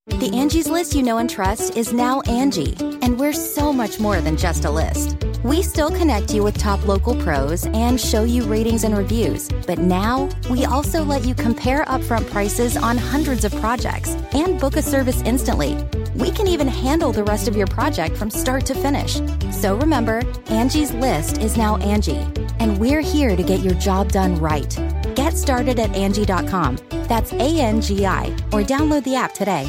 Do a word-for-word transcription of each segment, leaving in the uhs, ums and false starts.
The Angie's List you know and trust is now Angie, and we're so much more than just a list. We still connect you with top local pros and show you ratings and reviews, but now we also let you compare upfront prices on hundreds of projects and book a service instantly. We can even handle the rest of your project from start to finish. So remember, Angie's List is now Angie, and we're here to get your job done right. Get started at Angie dot com. That's A N G I, or download the app today.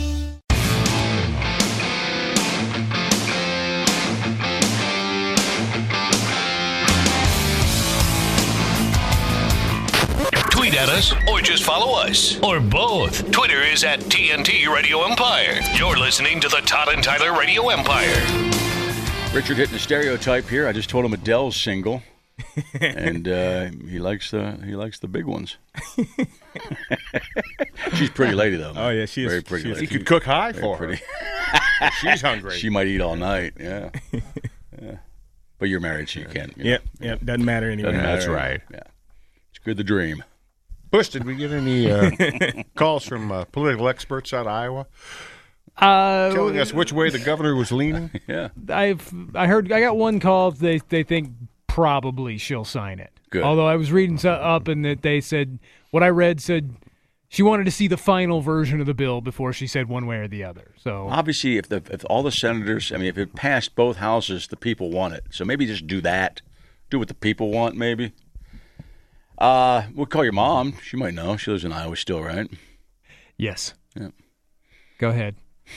Tweet at us or just follow us. Or both. Twitter is at T N T Radio Empire. You're listening to the Todd and Tyler Radio Empire. Richard hitting a stereotype here. I just told him Adele's single. and uh, he likes the he likes the big ones. She's a pretty lady though. Oh yeah, she is. Very pretty. She is. lady. He could cook high Very for pretty. her. She's hungry. She might eat all night. Yeah. yeah. But you're married, so you can't. You know. Yep. Yep. Doesn't matter anymore. Doesn't matter. That's right. Yeah. It's good to dream. Bush, did we get any uh, calls from uh, political experts out of Iowa uh, telling us which way the governor was leaning? Yeah. I've I heard I got one call. They they think probably she'll sign it. Good. Although I was reading so- up and that they said what I read said she wanted to see the final version of the bill before she said one way or the other. So obviously, if the if all the senators, I mean, if it passed both houses, the people want it. So maybe just do that. Do what the people want. Maybe. Uh, we'll call your mom. She might know. She lives in Iowa still, right? yes. Yeah. Go ahead.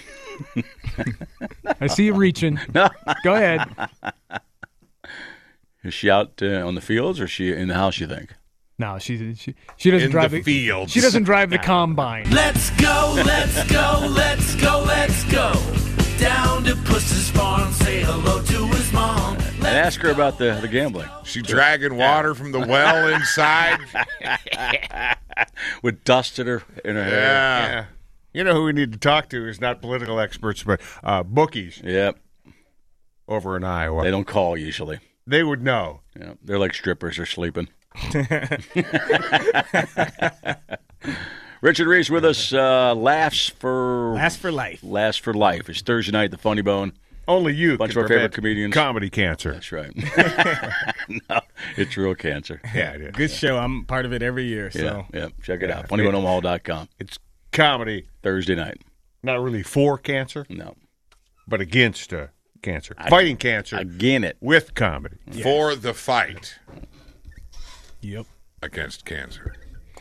I see you reaching. No. Go ahead. Is she out uh, on the fields or is she in the house, you think? No, she she she doesn't In drive the fields. She doesn't drive the combine. Let's go, let's go, let's go, let's go. Down to Puss's farm, say hello to his mom. And ask her about the, the gambling. She dragging water from the well inside. With dust in her, in her hair. Yeah. You know who we need to talk to is not political experts, but uh, bookies Yep. over in Iowa. They don't call usually. They would know. Yeah. They're like strippers. They're sleeping. Richard Reese with us. Uh, laughs for Last for life. Laughs for life. It's Thursday night. The Funny Bone. Only you Bunch can of our favorite prevent comedians. comedy cancer. That's right. No, it's real cancer. Yeah, it is. Good show. I'm part of it every year. So Yeah, yeah. Check it Yeah, out. funny bone omaha dot com. It's comedy, Thursday night. not really for cancer, No. but against uh, cancer. I- Fighting cancer Again it. with comedy. For the fight yep. against cancer.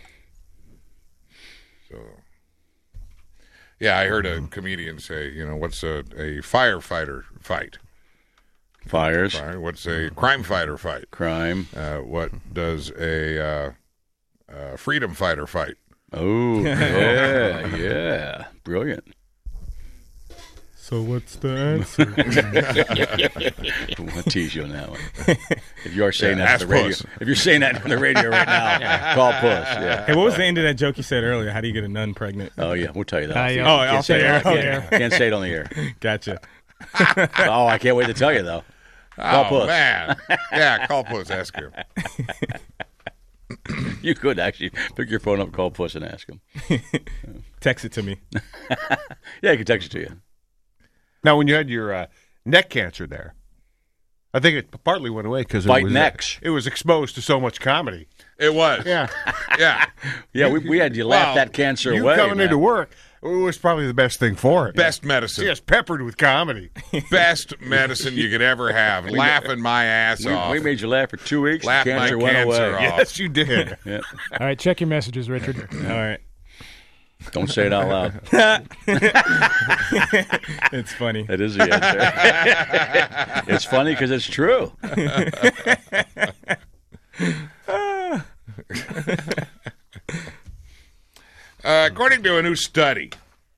So, yeah, I heard a comedian say, you know, what's a, a firefighter fight? Fires. Fire. What's a crime fighter fight? Crime. Uh, what does a uh, uh, freedom fighter fight? Oh, yeah, yeah. Brilliant. So what's the answer? I'll tease you on that one. If you are saying Yeah, that ask on the radio, Puss. if you're saying that on the radio right now, call Puss. Yeah. Hey, what was the end of that joke you said earlier? How do you get a nun pregnant? Oh yeah, we'll tell you that. Uh, yeah. Oh, Can't I'll say say it. it. Okay. Can't, can't say it on the air. Gotcha. Oh, I can't wait to tell you though. Call oh, Puss. man. Yeah, call Puss. Ask him. You could actually pick your phone up, call Puss, and ask him. Text it to me. Yeah, he can text it to you. Now, when you had your uh, neck cancer there, I think it partly went away because it Bite was, necks. Uh, it was exposed to so much comedy. It was. Yeah. Yeah. Yeah, we, we had you laugh Well, that cancer You away. coming man. into work, it was probably the best thing for it. Best medicine. Just peppered with comedy. Best medicine you could ever have. Laughing my ass We, off. we made you laugh for two weeks. Laugh the cancer my went cancer away. off. Yes, you did. Yeah. All right, check your messages, Richard. All right. Don't say it out loud. It's funny. That is the answer. It's funny because it's true. Uh, according to a new study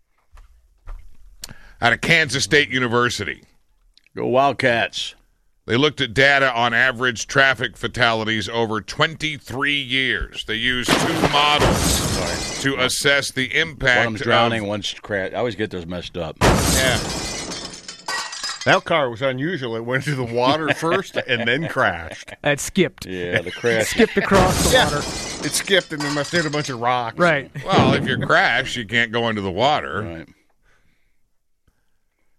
out of Kansas State University, Go Wildcats. they looked at data on average traffic fatalities over twenty-three years. They used two models to assess the impact One's drowning, of... one's crash. I always get those messed up. Yeah. That car was unusual. It went to the water first and then crashed. That skipped. Yeah, the crash. Skipped across the Yeah. water. It skipped and it must hit a bunch of rocks. Right. Well, if you crash, you can't go into the water. Right.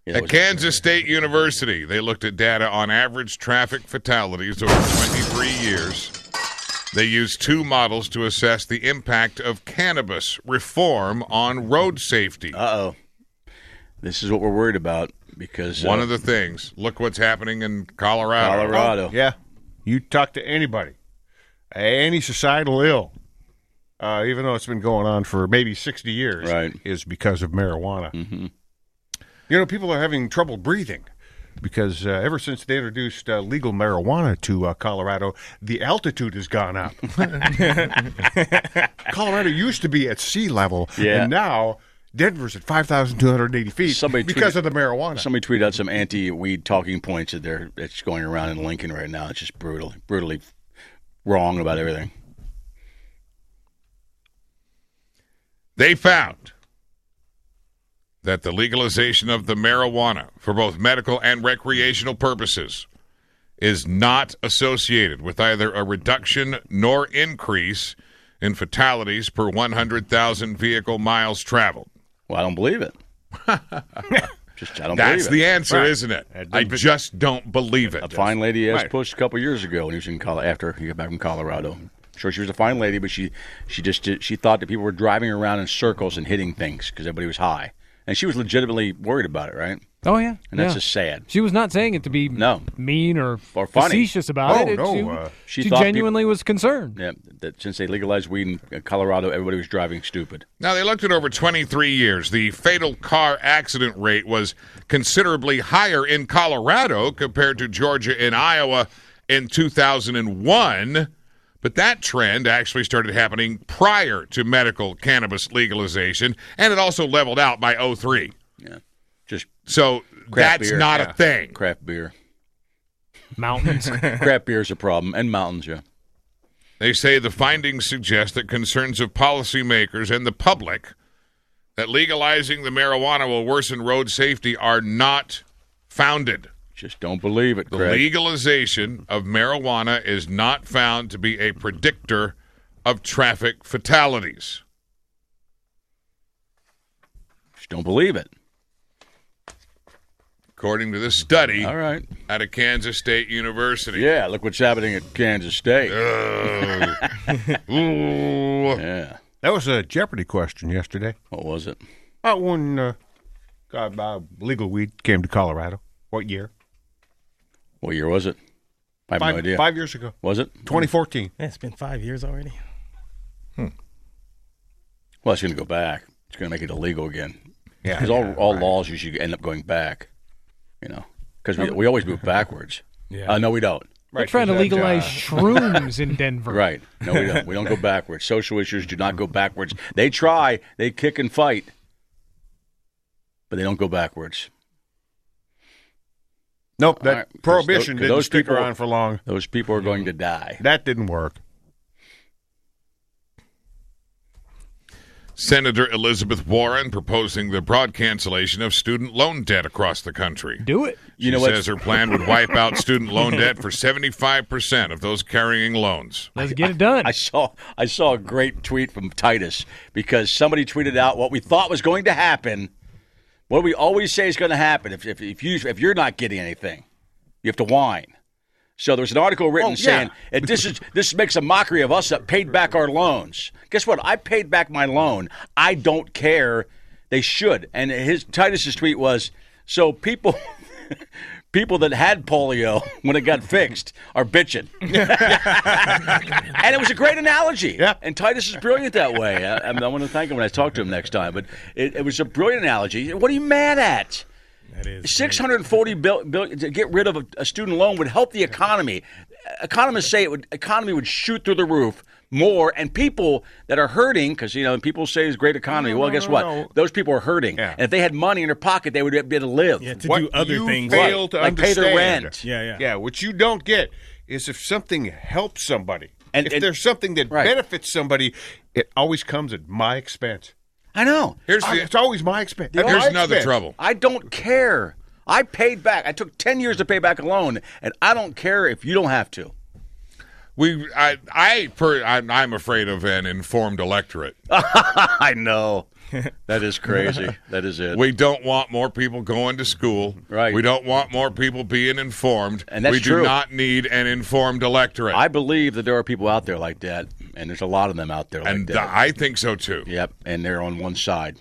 Yeah, that At was- Kansas State University, they looked at data on average traffic fatalities over twenty-three years. They used two models to assess the impact of cannabis reform on road safety. Uh-oh. This is what we're worried about because... One uh, of the things. Look what's happening in Colorado. Colorado. Yeah. You talk to anybody, any societal ill, uh, even though it's been going on for maybe sixty years, Right. is because of marijuana. Mm-hmm. You know, people are having trouble breathing because uh, ever since they introduced uh, legal marijuana to uh, Colorado, the altitude has gone up. Colorado used to be at sea level, Yeah. and now Denver's at five thousand two hundred eighty feet Somebody because tweeted- of the marijuana. Somebody tweeted out some anti-weed talking points that they're that's going around in Lincoln right now. It's just brutal, brutally wrong about everything. They found that the legalization of the marijuana for both medical and recreational purposes is not associated with either a reduction nor increase in fatalities per one hundred thousand vehicle miles traveled. Well, I don't believe it. just I don't That's believe the it. answer, Right. isn't it? That I did- just don't believe A it. fine lady asked Right. Bush a couple years ago when he was in Col- after he got back from Colorado. Sure, she was a fine lady, but she she just did, she thought that people were driving around in circles and hitting things because everybody was high, and she was legitimately worried about it, right? Oh yeah, And that's yeah. just sad. She was not saying it to be No. mean or, Or funny. facetious about Oh, it. It- no, she, uh, She she thought genuinely was concerned. Yeah, that since they legalized weed in Colorado, everybody was driving stupid. Now, they looked at over twenty-three years. The fatal car accident rate was considerably higher in Colorado compared to Georgia and Iowa in two thousand one. But that trend actually started happening prior to medical cannabis legalization, and it also leveled out by oh three. Yeah, just So Craft that's beer, not yeah. a thing. craft beer. Mountains. Craft beer is a problem, and mountains, yeah. They say the findings suggest that concerns of policymakers and the public that legalizing the marijuana will worsen road safety are not founded. Just don't believe it, The Craig. legalization of marijuana is not found to be a predictor of traffic fatalities. Just don't believe it. According to this study All right. out of Kansas State University. Yeah, look what's happening at Kansas State. Ugh. Ooh. Yeah. That was a Jeopardy question yesterday. What was it? Uh, when uh, God, uh, legal weed came to Colorado. What year? What year was it? I have Five, no idea. five years ago. Was it? twenty fourteen. Yeah, it's been five years already. Well, it's going to go back. It's going to make it illegal again. Yeah. Because all, yeah, all right. laws usually end up going back. You know, because we, we always move backwards. Yeah. Uh, no, we don't. They're trying to Right, 'cause that, legalize uh, shrooms in Denver. Right. No, we don't. We don't go backwards. Social issues do not go backwards. They try. They kick and fight. But they don't go backwards. Nope, that All right, 'cause prohibition tho- 'cause didn't those stick people- around for long. Those people are going to die. That didn't work. Senator Elizabeth Warren proposing the broad cancellation of student loan debt across the country. Do it. She You know what? says her plan would wipe out student loan debt for seventy-five percent of those carrying loans. Let's get it done. I saw I saw a great tweet from Titus because somebody tweeted out what we thought was going to happen. What we always say is going to happen if if if you if you're not getting anything, you have to whine. So there was an article written Oh, yeah. saying it, this is this makes a mockery of us that paid back our loans. Guess what? I paid back my loan. I don't care. They should. And his Titus's tweet was so people. People that had polio when it got fixed are bitching. And it was a great analogy. Yeah. And Titus is brilliant that way. I, I want to thank him when I talk to him next time. But it, it was a brilliant analogy. What are you mad at? That is six hundred forty billion dollars to get rid of a, a student loan would help the economy. Economists say it would economy would shoot through the roof more, and people that are hurting because you know people say it's a great economy. No, well, no, guess no, what? no. Those people are hurting, Yeah. and if they had money in their pocket, they would be able to live. Yeah, to What do other you things. fail to Like pay their understand. rent. Yeah, yeah. Yeah, what you don't get is if something helps somebody, And- if and- there's something that Right. benefits somebody, it always comes at my expense. I know. Here's I- the it's always my expense. here's My another expense. trouble. I don't care. I paid back. I took ten years to pay back a loan, and I don't care if you don't have to. We, I, I, per, I'm, I'm afraid of an informed electorate. I know. That is crazy. That is it. We don't want more people going to school. Right. We don't want more people being informed. And that's we true. do not need an informed electorate. I believe that there are people out there like that, and there's a lot of them out there like and that. I think so, too. Yep, and they're on one side.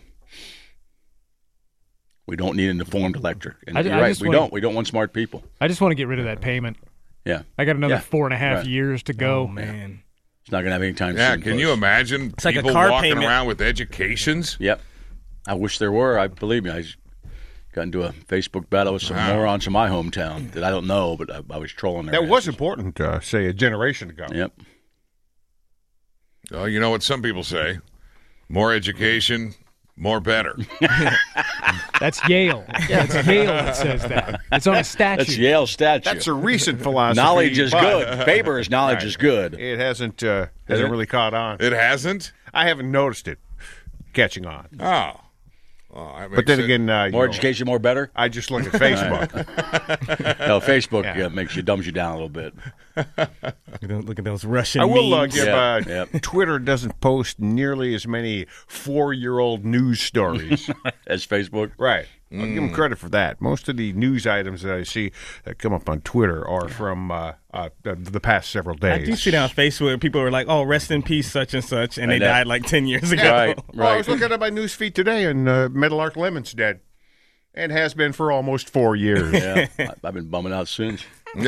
We don't need an informed electorate. And I- you're I right, just we wanna- don't. We don't want smart people. I just want to get rid of that payment. Yeah. I got another Yeah. four and a half Right. years to go. Oh, man. It's not going to have any time Yeah, soon. can close. you imagine like a people car walking payment. around with educations? Yep. I wish there were. I believe me. I just got into a Facebook battle with some Wow. morons from my hometown that I don't know, but I, I was trolling their That was asses. important, uh, say, a generation ago. Yep. Well, you know what some people say. More education, more better. That's Yale. That's Yale that says that. It's on a statue. That's Yale statue. That's a recent philosophy. knowledge is but good. Faber's knowledge Right. is good. It hasn't uh, hasn't it? really caught on. It hasn't? I haven't noticed it catching on. Oh. Well, that But makes then it- again, uh, you More know, education, more better. I just look at Facebook. No, Facebook Yeah. uh, makes you dumbs you down a little bit. Look at those Russian I will uh, memes. give Yeah, uh, yep. Twitter doesn't post nearly as many four-year-old news stories. As Facebook. Right. I'll give them credit for that. Most of the news items that I see that come up on Twitter are from uh, uh, the, the past several I days. do see that on Facebook. People are like, "Oh, rest in peace, such and such," and I they know. died like ten years ago. Right, Well, I was right. looking at my news feed today, and uh, Meadowlark Lemon's dead, and has been for almost four years. Yeah, I- I've been bumming out since.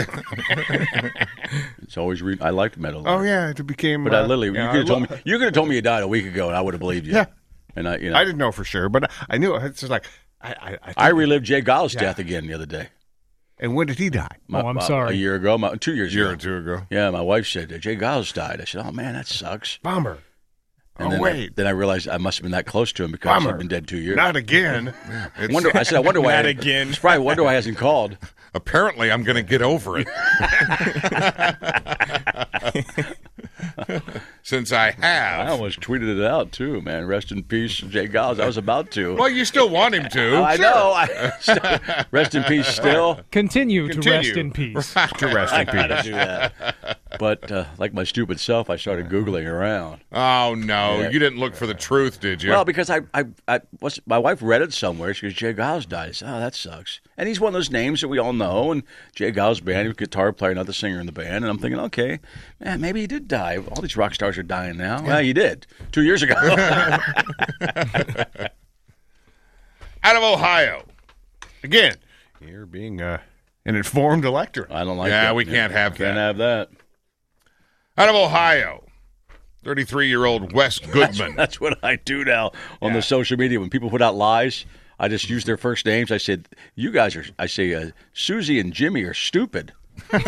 It's always re- I liked Metal. Oh yeah, it became. But I uh, literally, yeah, you I could have told lo- me, you could have told me you died a week ago, and I would have believed you. Yeah. And I, you know, I didn't know for sure, but I knew it. It's just like I. I, I, think- I relived Jay Giles' death again the other day. and when did he die? My- Oh, I'm my- sorry. A year ago, my, two years A year ago. or two ago. Yeah, my wife said Jay Giles died. I said, "Oh man, that sucks." Bummer. And oh then wait, I, then I realized I must have been that close to him because Bummer. he'd been dead two years. not again. I wonder. I said, I wonder why. Not I, again. It's probably wonder why he hasn't called. Apparently, I'm going to get over it. Since I I have. almost tweeted it out too, man. Rest in peace, Jay Giles. I was about to. Well, you still want him to. I know. I, rest in peace. Still, Continue, to Continue. rest in peace. To rest I in gotta peace. do that. But uh, like my stupid self, I started googling around. Oh, no. Yeah. You didn't look for the truth, did you? Well, because I, I, I was, my wife read it somewhere. She goes, Jay Giles died. I said, oh, that sucks. And he's one of those names that we all know. And Jay Giles band, he was a guitar player, not the singer in the band. And I'm thinking, okay, man, maybe he did die. All these rock stars are dying now. Well, he did two years ago. Out of Ohio. Again, you're being uh, an informed electorate. I don't like Yeah, that. we can't have Can't that. have that. Out of Ohio. thirty-three-year-old Wes Goodman. That's what I do now on the social media. When people put out lies, I just use their first names. I said, you guys are, I say, uh, Susie and Jimmy are stupid. And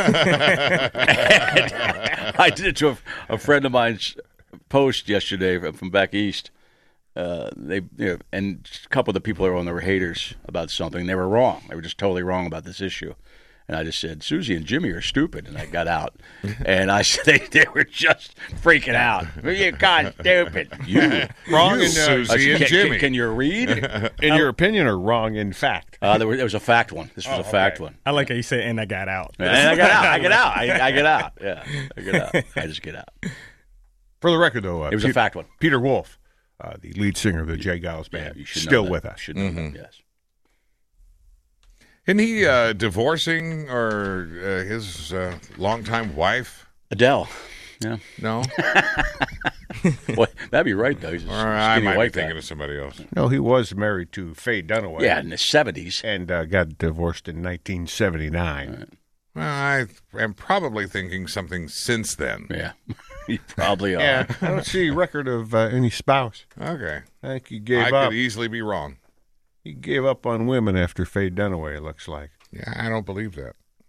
I did it to a, a friend of mine's post yesterday from, from back east. Uh, they you know, and a couple of the people that were haters about something. They were wrong. They were just totally wrong about this issue. And I just said, Susie and Jimmy are stupid. And I got out. And I said, they, they were just freaking out. You God stupid. You. Wrong You, in, uh, Susie I said, and can, Jimmy. Can, can you read? in your opinion, or wrong in fact? Uh, there, was, there was a fact one. This was a fact one. I like how you said, "And I got out." And I got out. I get out. I, I get out. Yeah, I get out. I just get out. For the record, though, uh, It was a Pe- fact one. Peter Wolf, uh, the lead singer of the Jay Giles Yeah, band, you should know still that. with us. Should know that, yes. Isn't he uh, divorcing or uh, his uh, longtime wife? Adele. Yeah. No? Boy, that'd be right, though. He's a Or I skinny might be white thinking guy. of somebody else. No, he was married to Faye Dunaway. Yeah, in the seventies. and uh, got divorced in nineteen seventy-nine. Well, I am probably thinking something since then. Yeah. You probably are. Yeah, I don't see a record of uh, any spouse. Okay. I think he gave I up. could easily be wrong. He gave up on women after Faye Dunaway, it looks like. Yeah, I don't believe that.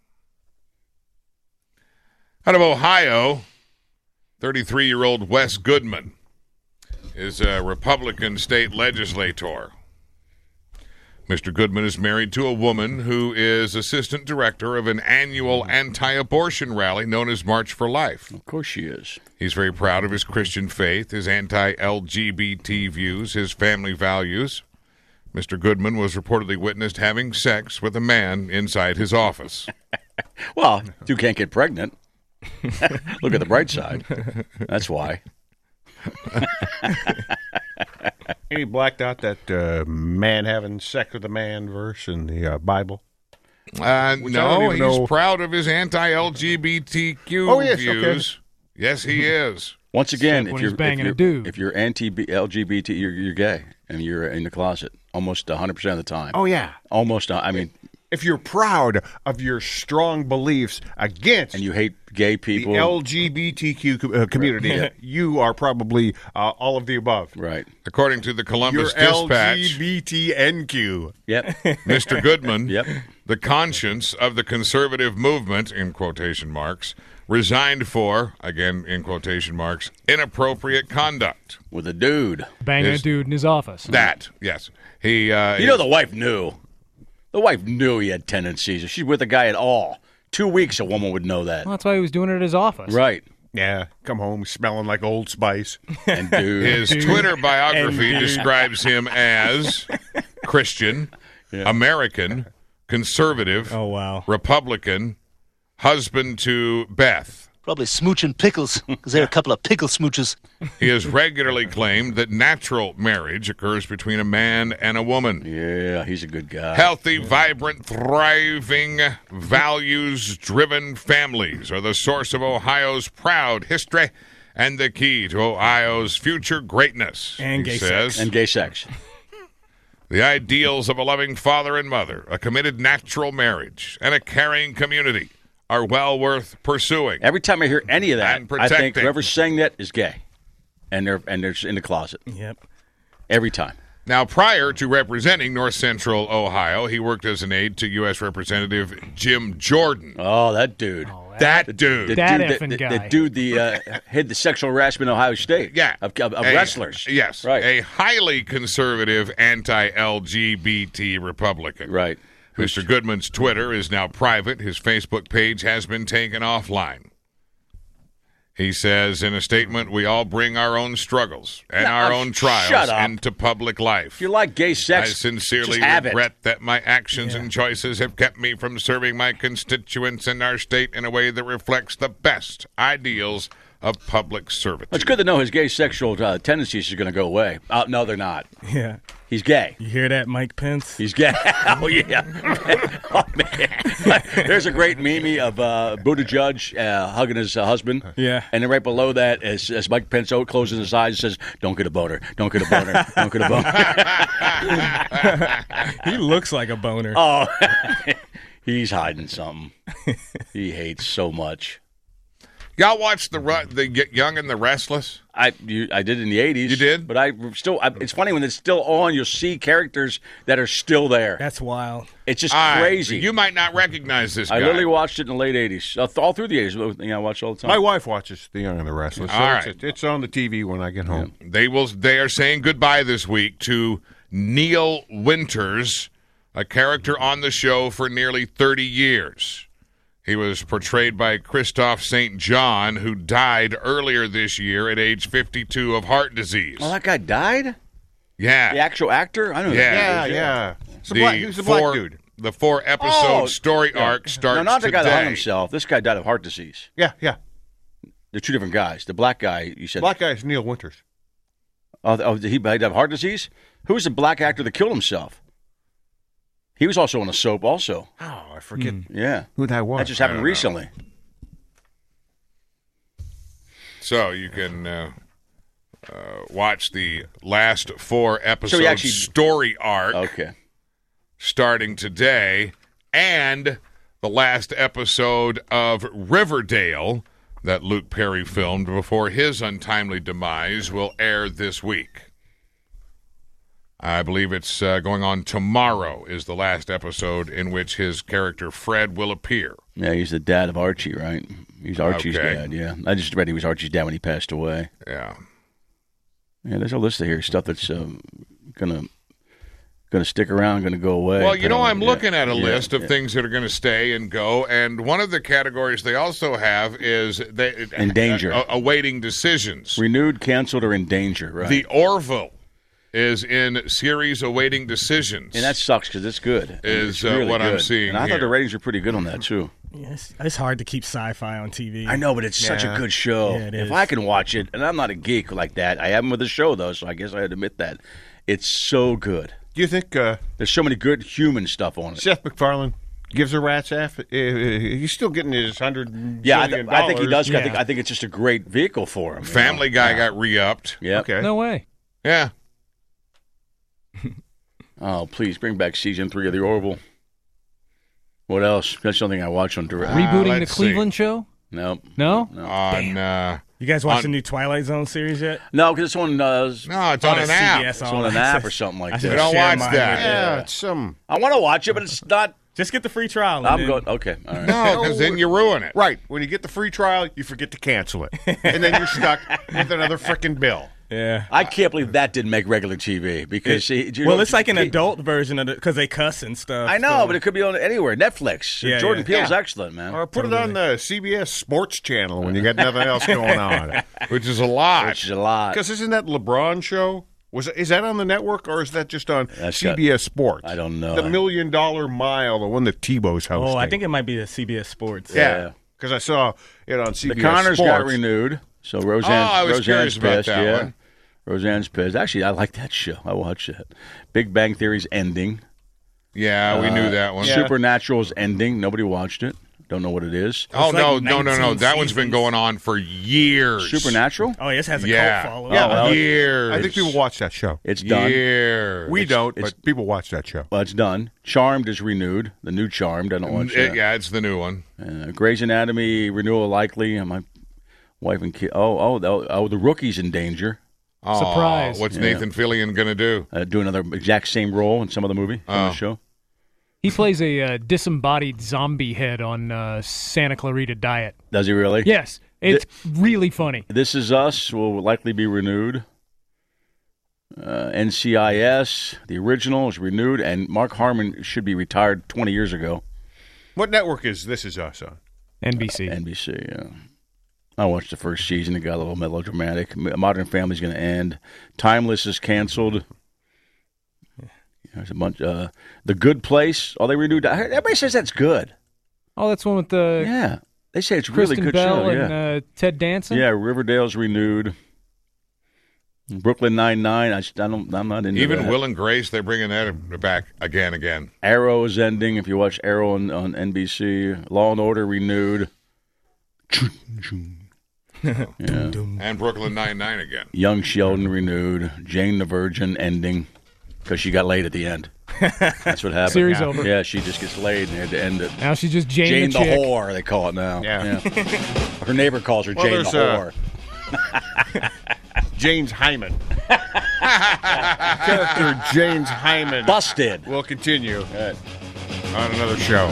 Out of Ohio, thirty-three-year-old Wes Goodman is a Republican state legislator. Mister Goodman is married to a woman who is assistant director of an annual anti-abortion rally known as March for Life. Of course she is. He's very proud of his Christian faith, his anti-L G B T views, his family values. Mister Goodman was reportedly witnessed having sex with a man inside his office. Well, you can't get pregnant. Look at the bright side. That's why. Any blacked out that uh, man having sex with a man verse in the uh, Bible? Uh, Which I don't no, even he's know. proud of his anti-L G B T Q Oh, yes, views. Yes, he is. Once again, Except if when you're, he's banging if you're a dude. if you're anti-L G B T, you're, you're gay and you're in the closet almost one hundred percent of the time. Oh, yeah. Almost, uh, I mean, If you're proud of your strong beliefs against and you hate gay people. the L G B T Q co- uh, community, Yeah. you are probably uh, all of the above. Right. According to the Columbus You're Dispatch, L G B T N Q. Yep. Mister Goodman, Yep. the conscience of the conservative movement, in quotation marks, resigned for, again in quotation marks, inappropriate conduct. With a dude. Banging Is- a dude in his office. That, yes. He, uh, You know, the wife knew. The wife knew he had tendencies. If she's with a guy at all, two weeks a woman would know that. Well, that's why he was doing it at his office. Right. Yeah, come home smelling like Old Spice. And dude. His Twitter biography describes him as Christian, American, conservative, Oh, wow. Republican, husband to Beth. Probably smooching pickles, because they're a couple of pickle smooches. He has regularly claimed that natural marriage occurs between a man and a woman. Yeah, he's a good guy. Healthy, vibrant, thriving, values-driven families are the source of Ohio's proud history and the key to Ohio's future greatness, And he gay says. sex. And gay sex. The ideals of a loving father and mother, a committed natural marriage, and a caring community are well worth pursuing. Every time I hear any of that, And I think protecting. whoever's saying that is gay. And they're and they're in the closet. Yep. Every time. Now, prior to representing North Central Ohio, he worked as an aide to U S Representative Jim Jordan. Oh, that dude. that dude. The That dude effing the, guy. the dude the uh, hid the sexual harassment in Ohio State. Yeah. Of, of, of A- wrestlers. Yes. Right. A highly conservative anti-L G B T Republican. Right. Mister Goodman's Twitter is now private. His Facebook page has been taken offline. He says in a statement, we all bring our own struggles and No, our sh- own trials shut up. into public life. If you like gay I sex, sincerely just have regret it. that my actions and choices have kept me from serving my constituents and our state in a way that reflects the best ideals of public servitude. It's good to know his gay sexual uh, tendencies are going to go away. Uh, no, they're not. Yeah. He's gay. You hear that, Mike Pence? He's gay. Oh, yeah. Oh, man. There's a great meme of uh, Buttigieg uh, hugging his uh, husband. Yeah. And then right below that, as, as Mike Pence closes his eyes, and says, don't get a boner. Don't get a boner. Don't get a boner. He looks like a boner. Oh, he's hiding something. He hates so much. Y'all watch the Ru- the Get Young and the Restless? I you, I did in the eighties. You did? But I still, I, it's funny when it's still on, you'll see characters that are still there. That's wild. It's just All right, crazy. You might not recognize this guy. I literally watched it in the late eighties, uh, all through the eighties. You know, I watched it all the time. My wife watches The Young and the Restless. So All it's, right. it's on the T V when I get home. They will. They are saying goodbye this week to Neil Winters, a character on the show for nearly thirty years. He was portrayed by Christoph Saint John, who died earlier this year at age fifty-two of heart disease. Oh, that guy died? Yeah. The actual actor? I know Yeah. that. Yeah, yeah. It's a The black, he was a black four, dude. The four episode Oh, story yeah. arc starts No, not the today. guy that hung himself. This guy died of heart disease. Yeah, yeah. They're two different guys. The black guy, you said. Black guy is Neil Winters. Oh, oh he died of heart disease? Who was the black actor that killed himself? He was also on a soap, also. Oh, I forget Yeah. who that was. That just I happened don't know. recently. So you can uh, uh, watch the last four episodes actually- story arc Okay. starting today, and the last episode of Riverdale that Luke Perry filmed before his untimely demise will air this week. I believe it's uh, going on tomorrow is the last episode in which his character Fred will appear. Yeah, he's the dad of Archie, right? He's Archie's Okay. dad, yeah. I just read he was Archie's dad when he passed away. Yeah. Yeah, there's a list of here, stuff that's um, gonna gonna stick around, gonna go away. Well, you know, I'm Yeah, looking at a yeah, list of yeah. things that are going to stay and go, and one of the categories they also have is they, In danger. a- awaiting decisions. Renewed, canceled, or in danger, right? The Orville is in series awaiting decisions. and that sucks because it's good. Is, It's uh, really what I'm good. seeing And I here. thought the ratings were pretty good on that too. Yeah, it's, it's hard to keep sci-fi on T V. I know, but it's such a Yeah. good show. Yeah, it if is. I can watch it, and I'm not a geek like that, I am with the show though, so I guess I had to admit that it's so good. Do you think uh, There's so many good human stuff on it. Seth MacFarlane gives a rat's ass? Uh, he's still getting his hundred Yeah, I, billion th- I think he does. I Yeah. think I think it's just a great vehicle for him. you Family know? Guy Yeah. got re-upped. Yeah. Okay. No way. Yeah. Oh, please bring back season three of the Orville. What else? That's something I watch on direct. Rebooting the let's Cleveland show? Nope. No? On, uh, You guys watch On- the new Twilight Zone series yet? No, because it's on. Uh, no, it's on a an app. C B S it's on an app or something like I that. should We don't share watch mine that. with you. Yeah, it's some I want to watch it, but it's not. Just get the free trial. and I'm then- going. Okay. All right. No, because then you ruin it. right. When you get the free trial, you forget to cancel it, and then you're stuck with another frickin' bill. Yeah. I can't believe that didn't make regular T V because see, you Well, know, it's like an he- adult version of it because they cuss and stuff. I know, so- but it could be on anywhere. Netflix. Yeah, Jordan yeah. Peele's Yeah. excellent, man. Or put it on the C B S Sports channel when you got nothing else going on. Which is a lot. Which is a lot. Because isn't that LeBron show? Was is that on the network or is that just on That's C B S Sports? I don't know. The Million Dollar Mile, the one that Tebow's hosting. Oh, I think it might be the C B S Sports. yeah, because I saw it on C the B S Connors Sports. got renewed, so Roseanne. Oh, I was Roseanne's curious about pissed. that yeah, one. Roseanne's pissed. Actually, I like that show. I watch it. Big Bang Theory's ending. Yeah, we knew that one. Supernatural's ending. Nobody watched it. Don't know what it is. Oh, It's no, like no, no, no. nineteen That one's been seasons. going on for years. Supernatural. Oh, yes, has a Yeah. cult following. Yeah, Oh, well, years. I think people watch that show. It's done. Years. We It's- don't, it's- but people watch that show. Well, it's done. Charmed is renewed. The new Charmed. I don't watch It- that. yeah, it's the new one. Uh, Grey's Anatomy renewal likely. And my wife and kid. Oh, oh, oh, oh, the rookie's in danger. Oh, Surprise. what's Yeah. Nathan Fillion going to do? Uh, do another exact same role in some of the movie, some of Oh. the show. He plays a uh, disembodied zombie head on uh, Santa Clarita Diet. Does he really? Yes, it's really funny. This Is Us will likely be renewed. Uh, N C I S, the original, is renewed, and Mark Harmon should be retired twenty years ago. What network is This Is Us on? N B C. N B C, yeah. I watched the first season. It got a little melodramatic. Modern Family's going to end. Timeless is canceled. There's a bunch. Uh, the Good Place. Oh, they renewed. I heard- Everybody says that's good. Oh, that's one with the Yeah, they say it's a Kristen really good Bell show. and Yeah, uh, Ted Danson. yeah. Riverdale's renewed. Brooklyn Nine Nine. I, just- I don't. I'm not into Even that. Will and Grace, they're bringing that back again, again. Arrow is ending. If you watch Arrow on, on N B C, Law and Order renewed. Yeah. And Brooklyn Nine-Nine again. Young Sheldon renewed. Jane the Virgin ending because she got laid at the end. That's what happened. Series yeah. over. Yeah, she just gets laid and they had to end it. Now she's just Jane, Jane the, the chick. whore, they call it now. Yeah. Her neighbor calls her Well, Jane the there's, uh, whore. James Hyman. Character James Hyman. Busted. We'll continue on another show.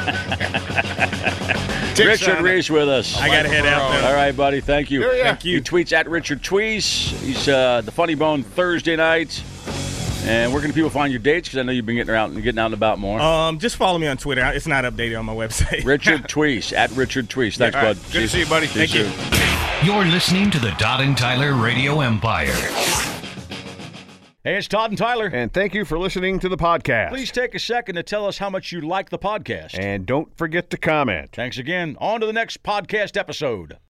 Richard Reese with us. I got to head out All there. right, buddy. Thank you. Yeah, yeah. Thank you. He tweets at Richard Tweese. He's uh, the Funny Bone Thursday night. And where can people find your dates? Because I know you've been getting out and getting out and about more. Um, just follow me on Twitter. It's not updated on my website. Richard Tweese at Richard Tweese. Thanks, All right. bud. Good to see you, buddy. See Thank you. soon. You're listening to the Todd and Tyler Radio Empire. Hey, it's Todd and Tyler. And thank you for listening to the podcast. Please take a second to tell us how much you like the podcast. And don't forget to comment. Thanks again. On to the next podcast episode.